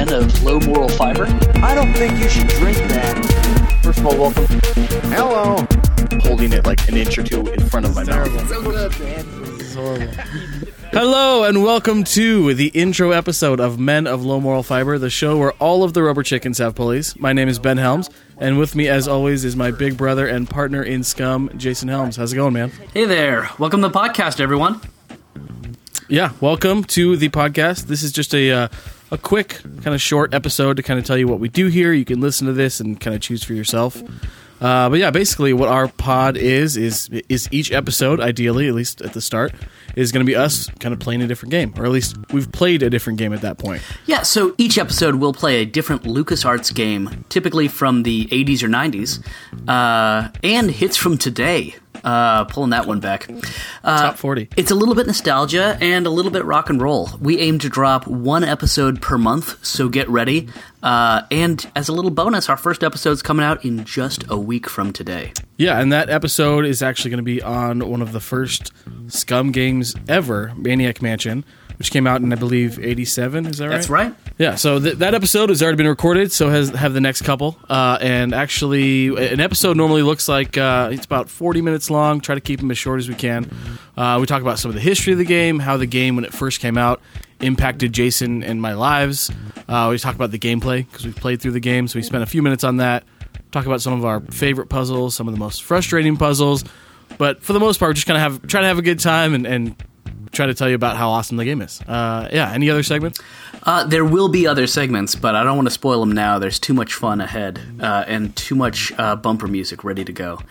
men of low moral fiber. I don't think you should drink that. First of all, welcome. Hello. Holding it like an inch or two in front of my mouth. So good, man. This is horrible. Hello and welcome to the intro episode of Men of Low Moral Fiber, the show where all of the rubber chickens have pulleys. My name is Ben Helms, and with me, as always, is my big brother and partner in scum, Jason Helms. How's it going, man? Hey there. Welcome to the podcast, everyone. Yeah, welcome to the podcast. This is just a quick, kind of short episode to kind of tell you what we do here. You can listen to this and kind of choose for yourself. But yeah, basically what our pod is each episode, ideally, at least at the start, is going to be us kind of playing a different game. Or at least we've played a different game at that point. Yeah, so each episode we'll play a different LucasArts game, typically from the 80s or 90s, and hits from today. Pulling that one back. Top 40. It's a little bit nostalgia and a little bit rock and roll. We aim to drop one episode per month, so get ready. And as a little bonus, our first episode's coming out in just a week from today. Yeah, and that episode is actually going to be on one of the first Scum games ever, Maniac Mansion, which came out in, I believe, 87, is that right? That's right. Yeah, so that episode has already been recorded, so have the next couple. And actually, an episode normally looks like it's about 40 minutes long. Try to keep them as short as we can. We talk about some of the history of the game, how the game, when it first came out, impacted Jason and my lives. We talk about the gameplay, because we've played through the game, so we spent a few minutes on that. Talk about some of our favorite puzzles, some of the most frustrating puzzles. But for the most part, we're just kind of try to have a good time and try to tell you about how awesome the game is. Yeah, any other segments? There will be other segments, but I don't want to spoil them now. There's too much fun ahead and too much bumper music ready to go.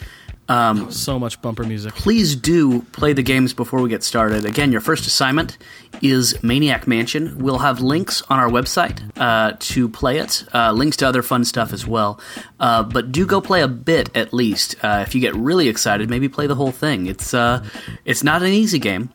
So much bumper music. Please do play the games before we get started. Again, your first assignment is Maniac Mansion. We'll have links on our website to play it, links to other fun stuff as well. But do go play a bit at least. If you get really excited, maybe play the whole thing. It's not an easy game.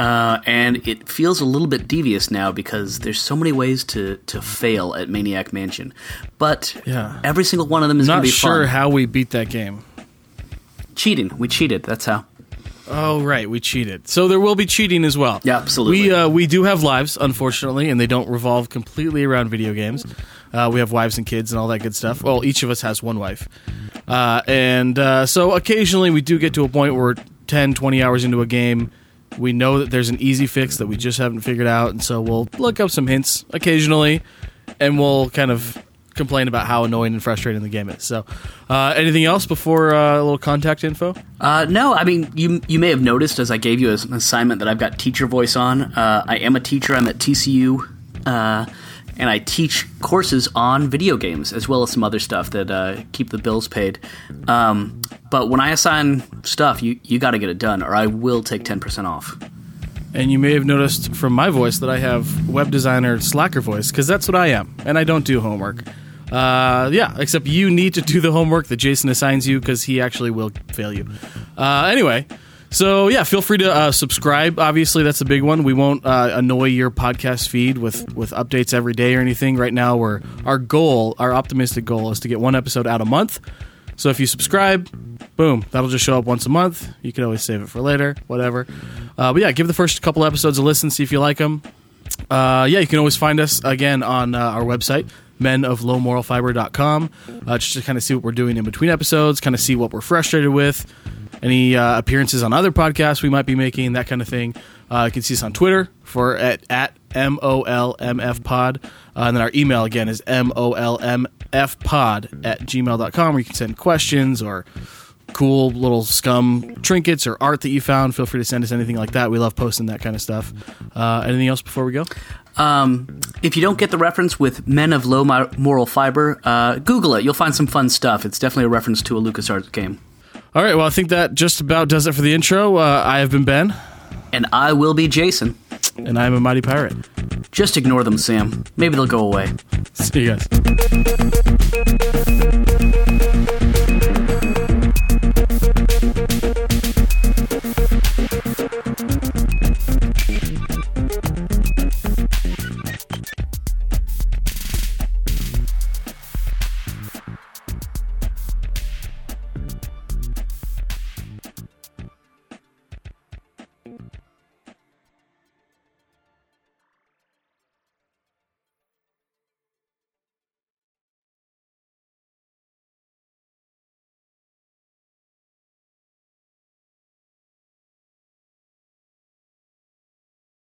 And it feels a little bit devious now because there's so many ways to fail at Maniac Mansion. But every single one of them is going to be fun. Not sure how we beat that game. Cheating. We cheated. That's how. Oh, right. We cheated. So there will be cheating as well. Yeah, absolutely. We do have lives, unfortunately, and they don't revolve completely around video games. We have wives and kids and all that good stuff. Well, each of us has one wife. So occasionally we do get to a point where 10, 20 hours into a game, we know that there's an easy fix that we just haven't figured out, and so we'll look up some hints occasionally, and we'll kind of complain about how annoying and frustrating the game is. So, anything else before a little contact info? No, I mean, you may have noticed as I gave you an assignment that I've got teacher voice on. I am a teacher. I'm at TCU, and I teach courses on video games as well as some other stuff that keep the bills paid. But when I assign stuff, you got to get it done, or I will take 10% off. And you may have noticed from my voice that I have web designer slacker voice, because that's what I am, and I don't do homework. Except you need to do the homework that Jason assigns you, because he actually will fail you. Anyway, so yeah, feel free to subscribe. Obviously, that's a big one. We won't annoy your podcast feed with updates every day or anything. Right now, our optimistic goal is to get one episode out a month. So if you subscribe, boom, that'll just show up once a month. You can always save it for later, whatever. But yeah, give the first couple episodes a listen, see if you like them. You can always find us, again, on our website, menoflowmoralfiber.com, just to kind of see what we're doing in between episodes, kind of see what we're frustrated with, any appearances on other podcasts we might be making, that kind of thing. You can see us on Twitter at MOLMFpod. And then our email, again, is MOLMFpod@gmail.com, where you can send questions or cool little scum trinkets or art that you found. Feel free to send us anything like that. We love posting that kind of stuff. Anything else before we go? If you don't get the reference with Men of Low Moral Fiber, Google it. You'll find some fun stuff. It's definitely a reference to a LucasArts game. All right, well, I think that just about does it for the intro. I have been Ben. And I will be Jason. And I'm a mighty pirate. Just ignore them, Sam. Maybe they'll go away. See you guys.